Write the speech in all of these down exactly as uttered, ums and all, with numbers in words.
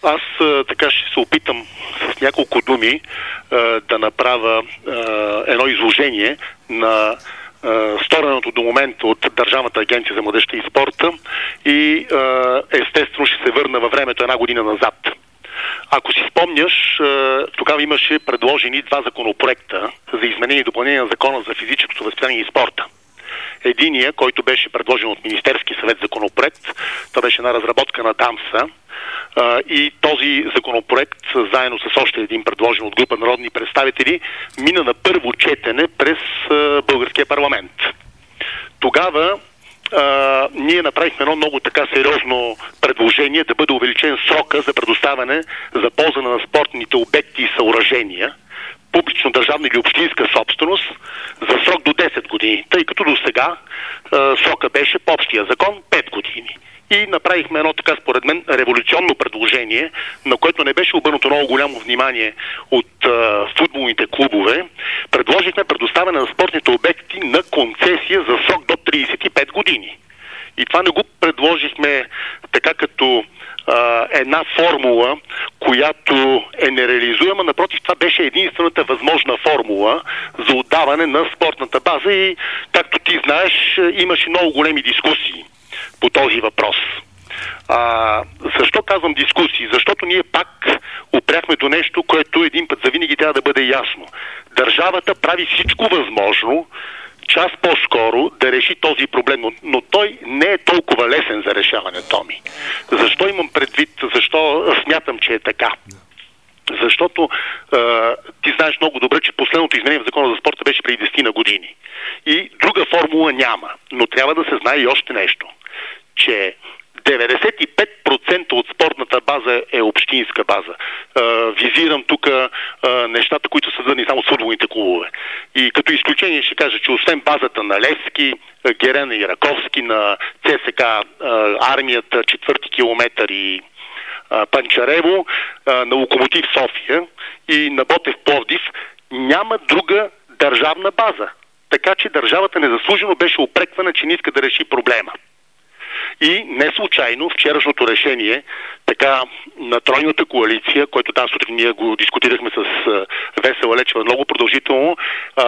аз така ще се опитам с няколко думи да направя едно изложение на стореното до момента от Държавната агенция за младежта и спорта и естествено ще се върна във времето една година назад. Ако си спомняш, тогава имаше предложени два законопроекта за изменение и допълнение на Закона за физическото възпитание и спорта. Единия, който беше предложен от Министерски съвет законопроект, това беше една разработка на ДАМСа, и този законопроект, заедно с още един предложен от група народни представители, мина на първо четене през българския парламент. Тогава Uh, ние направихме едно много така сериозно предложение да бъде увеличен срока за предоставяне за ползване на спортните обекти и съоръжения, публично държавна или общинска собственост, за срок до десет години, тъй като до сега uh, срока беше по общия закон пет години. И направихме едно така, според мен, революционно предложение, на което не беше обърнато много голямо внимание от uh, футболните клубове. Предложихме предоставяне на спортните обекти на концесия за срок до тридесет и пет години. И това не го предложихме така като uh, една формула, която е нереализуема. Напротив, това беше единствената възможна формула за отдаване на спортната база и, както ти знаеш, имаше много големи дискусии по този въпрос. А, защо казвам дискусии? Защото ние пак опряхме до нещо, което един път завинаги трябва да бъде ясно. Държавата прави всичко възможно час по-скоро да реши този проблем, но, но той не е толкова лесен за решаване, Томи. Защо имам предвид, защо смятам, че е така? Защото е, ти знаеш много добре, че последното изменение в Закона за спорта беше преди десет на години. И друга формула няма. Но трябва да се знае и още нещо, че деветдесет и пет процента от спортната база е общинска база. Е, визирам тук е, нещата, които са свързани само с футболните клубове. И като изключение ще кажа, че освен базата на Левски, Герена и Раковски, на ЦСК е, армията, четвърти километър и Панчарево, на Локомотив София и на Ботев Пловдив няма друга държавна база. Така че държавата незаслужено беше упреквана, че не иска да реши проблема. И не случайно вчерашното решение така на тройната коалиция, което тази сутрин ние го дискутирахме с Весела Лечева много продължително,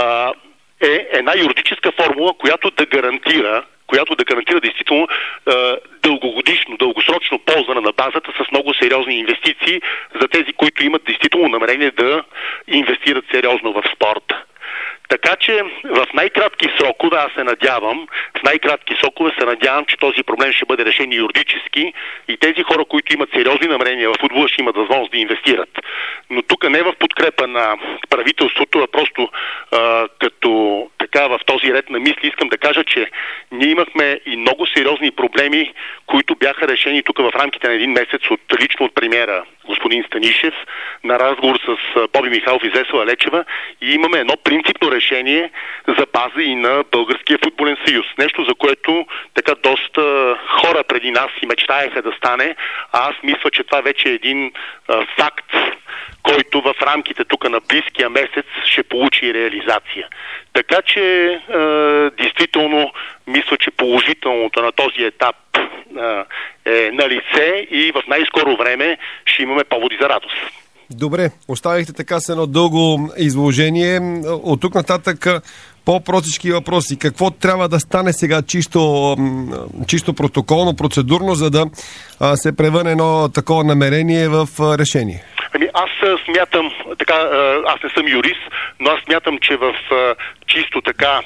е една юридическа формула, която да гарантира която да гарантира действително е, дългогодишно, дългосрочно ползване на базата с много сериозни инвестиции за тези, които имат действително намерение да инвестират сериозно в спорта. Така че в най-кратки срокове, аз се надявам, в най-кратки срокове се надявам, че този проблем ще бъде решен юридически и тези хора, които имат сериозни намерения в футбола, ще имат възможност да инвестират. Но тук не в подкрепа на правителството, а просто а, като така в този ред на мисли искам да кажа, че ние имахме и много сериозни проблеми, които бяха решени тук в рамките на един месец от лично от премиера господин Станишев на разговор с Боби Михайлов и Весела Лечева и имаме едно принципно решение за база и на Българския футболен съюз. Нещо, за което така доста хора преди нас и мечтаеха да стане, а аз мисля, че това вече е един а, факт, който в рамките тук на близкия месец ще получи реализация. Така че а, действително мисля, че положителното на този етап а, е на лице и в най-скоро време ще имаме поводи за радост. Добре, оставихте така с едно дълго изложение. От тук нататък по-простички въпроси. Какво трябва да стане сега чисто, чисто протоколно, процедурно, за да се превърне едно такова намерение в решение? Ами аз смятам, така, аз не съм юрист, но аз смятам, че в чисто така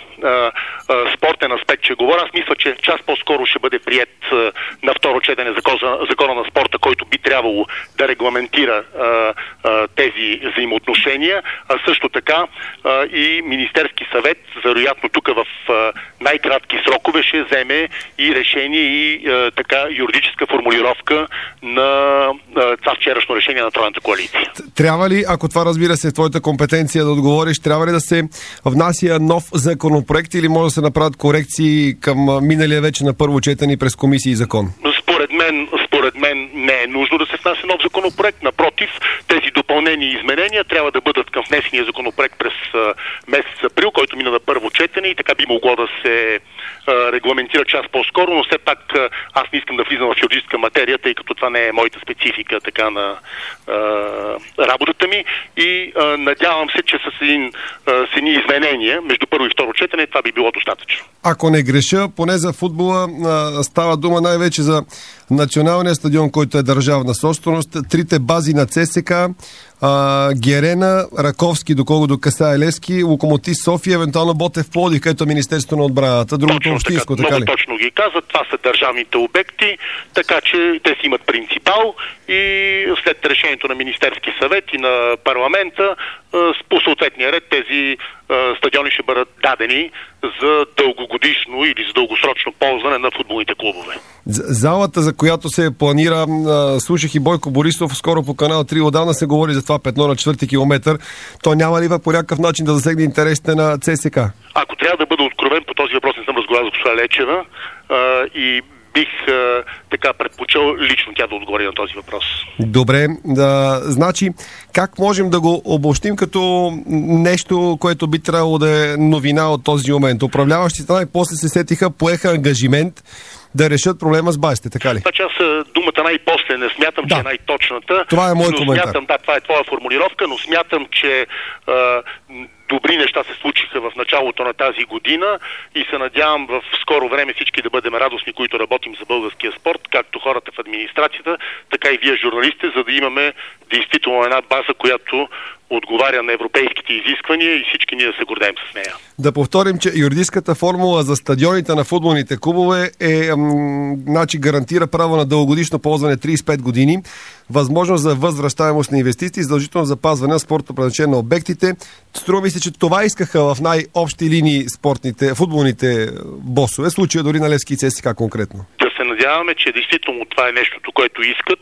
спортен аспект ще говоря. Аз мисля, че час по-скоро ще бъде приет на второ четене закона на спорта, който би трябвало да регламентира тези взаимоотношения, а също така и Министерски съвет, вероятно тук в най-кратки срокове ще вземе и решение и така юридическа формулировка на това вчерашно решение на тройната коалиция. Трябва ли, ако това разбира се е твоята компетенция да отговориш, трябва ли да се внася нов законопроект или може да се направят корекции към миналия вече на първо четене през комисии и закон? Според мен, според мен не е нужно да се внася нов законопроект. Напротив, тези допълнения предложения и изменения трябва да бъдат към внесения законопроект през а, месец април, който мина на първо четене и така би могло да се а, регламентира час по-скоро, но все пак а, аз не искам да влизам в юридическа материя, тъй като това не е моята специфика така на а, работата ми и а, надявам се, че с един а, с едни изменения между първо и второ четене това би било достатъчно. Ако не греша, поне за футбола а, става дума най-вече за националния стадион, който е държавна собственост, трите бази на ЦСКА, а, Герена, Раковски, доколкото касае Левски, Локомотив София, евентуално Ботев Пловдив, където е Министерството на отбраната, другото точно общинско, така, така ли? Много точно ги казват, това са държавните обекти, така че те си имат принципал и след решението на Министерски съвет и на парламента по съответния ред тези стадиони ще бъдат дадени за дългогодишно или за дългосрочно ползване на футболните клубове. Залата, за която се планира, слушах и Бойко Борисов, скоро по канал три отдавна се говори за това петно на четвърти километър. То няма ли по някакъв начин да засегне интересите на ЦСКА? Ако трябва да бъда откровен, по този въпрос не съм разговарял с госпожа Лечева а, и бих а, така предпочел лично тя да отговори на този въпрос. Добре, да, значи как можем да го обобщим като нещо, което би трябвало да е новина от този момент? Управляващите най-после се сетиха, поеха ангажимент да решат проблема с базите, така ли? Значи аз думата най-после не смятам, да. че е най-точната. Това е мой но коментар. Смятам, да, това е твоя формулировка, но смятам, че а, добри неща се случиха в началото на тази година и се надявам в скоро време всички да бъдем радостни, които работим за българския спорт, както хората в администрацията, така и вие журналисти, за да имаме действително една база, която отговаря на европейските изисквания и всички ние да се гордеем с нея. Да повторим, че юридическата формула за стадионите на футболните клубове е, м, значи, гарантира право на дългогодишно ползване трийсет и пет години, възможност за възвръщаемост на инвестиции, задължително запазване на спортно предназначение на обектите. Струва ми се, че това искаха в най-общи линии спортните, футболните босове, случая дори на Левски и ЦСКА конкретно. Да се надяваме, че действително това е нещото, което искат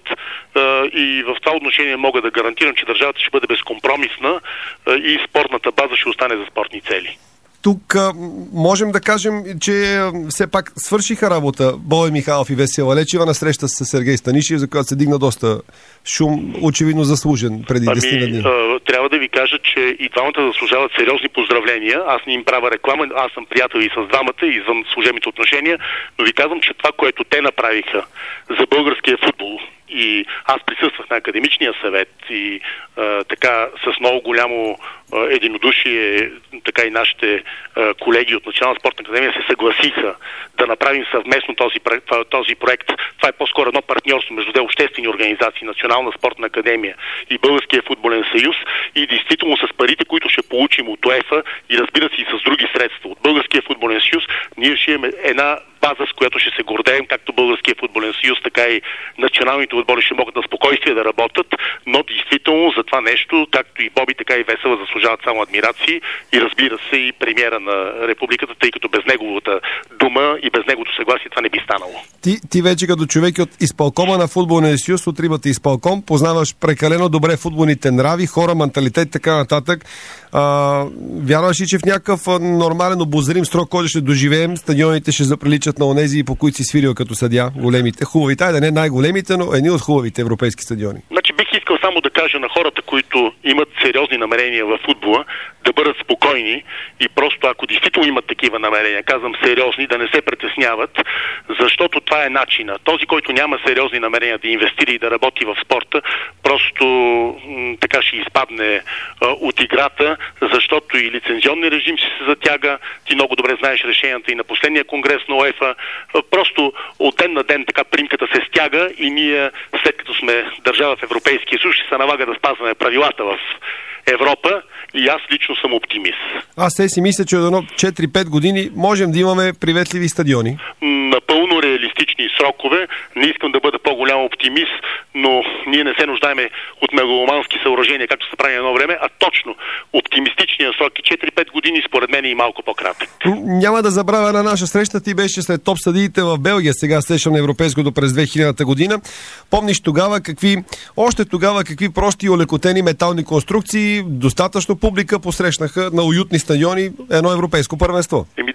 и в това отношение мога да гарантирам, че държавата ще бъде безкомпромисна и спортната база ще остане за спортни цели. Тук а, можем да кажем, че а, все пак свършиха работа Бой Михайлов и Весела Лечева на среща с Сергей Станишев, за която се дигна доста шум, очевидно заслужен преди десет дни. Ами, трябва да ви кажа, че и двамата заслужават сериозни поздравления. Аз не им правя реклама, аз съм приятел и с двамата, и извън служебните отношения, но ви казвам, че това, което те направиха за българския футбол, и аз присъствах на академичния съвет и а, така с много голямо а, единодушие, така и нашите а, колеги от Национална спортна академия се съгласиха да направим съвместно този, този проект. Това е по-скоро едно партньорство между две обществени организации, Национална спортна академия и Българския футболен съюз, и действително с парите, които ще получим от УЕФА и разбира се и с други средства от Българския футболен съюз, ние ще имаме една база, с която ще се гордеем, както Българския футболен съюз, така и националните отбори ще могат на спокойствие да работят, но действително за това нещо, както и Боби, така и Весела заслужават само адмирации и разбира се и премиера на републиката, тъй като без неговата дума и без неговото съгласие това не би станало. Ти, ти вече като човек от изпълкома на футболния съюз, от рибата изпълком, познаваш прекалено добре футболните нрави, хора, менталитет и така нататък. А, вярваш ли, че в някакъв нормален обозрим срок, който ще доживеем, стадионите ще заприличат на онези, по които си свирил като съдия, големите, хубавите, айде не най-големите, но едни от хубавите европейски стадиони? Значи бих искал само да кажа на хората, които имат сериозни намерения в футбола, да бъдат спокойни и просто ако действително имат такива намерения, казвам сериозни, да не се притесняват, защото това е начина. Този, който няма сериозни намерения да инвестира и да работи в спорта, просто м- така ще изпадне а, от играта, защото и лицензионния режим ще се затяга. Ти много добре знаеш решенията и на последния конгрес на УЕФА. Просто от ден на ден така примката се стяга и ние, след като сме държава в Европейския съюз, ще се налага да спазваме правилата в Европа и аз лично съм оптимист. Аз се си мисля, че от едно четири-пет години можем да имаме приветливи стадиони. Напълно реалистични срокове. Не искам да бъда по-голям оптимист, но ние не се нуждаеме от мегаломански съоръжения, както се прави едно време, а точно оптимистичният срок е четири-пет години, според мен е и малко по-кратък. Няма да забравя на наша среща, ти беше след топ съдиите в Белгия, сега срещам на европейското през две хилядната година. Помниш тогава какви, още тогава какви прости и олекотени метални конструкции, достатъчно публика посрещнаха на уютни стадиони едно европейско първенство? Еми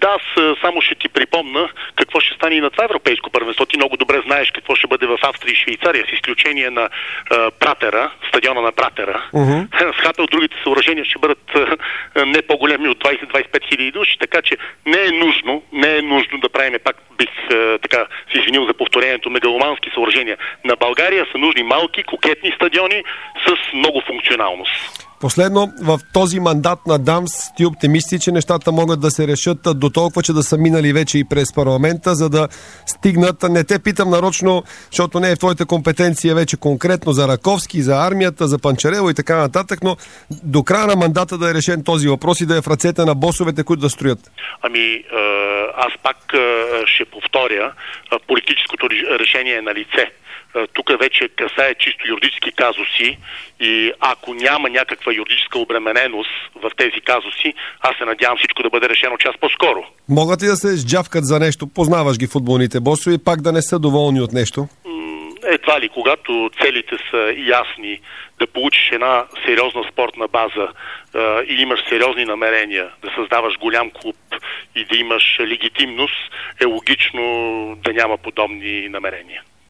Да, аз само ще ти припомна какво ще стане и на това европейско първенство. Ти много добре знаеш какво ще бъде в Австрия и Швейцария, с изключение на а, Пратера, стадиона на Пратера. Uh-huh. С Хапел другите съоръжения ще бъдат а, не по-големи от двайсет до двайсет и пет хиляди души, така че не е нужно, не е нужно да правим, пак бих а, така се извинил за повторението, мегаломански съоръжения. На България са нужни малки, кокетни стадиони с много функционалност. Последно, в този мандат на ДАМС ти оптимисти, че нещата могат да се решат до толкова, че да са минали вече и през парламента, за да стигнат, не те питам нарочно, защото не е в твоята компетенция вече конкретно за Раковски, за армията, за Панчарело и така нататък, но до края на мандата да е решен този въпрос и да е в ръцете на босовете, които да строят. Ами, аз пак ще повторя, политическото решение е на лице. Тук вече касае чисто юридически казуси и ако няма някаква юридическа обремененост в тези казуси, аз се надявам всичко да бъде решено час по-скоро. Могат ли да се сджавкат за нещо? Познаваш ги футболните босове и пак да не са доволни от нещо? Едва ли, когато целите са ясни, да получиш една сериозна спортна база е, и имаш сериозни намерения да създаваш голям клуб и да имаш легитимност, е логично да няма подобни намерения.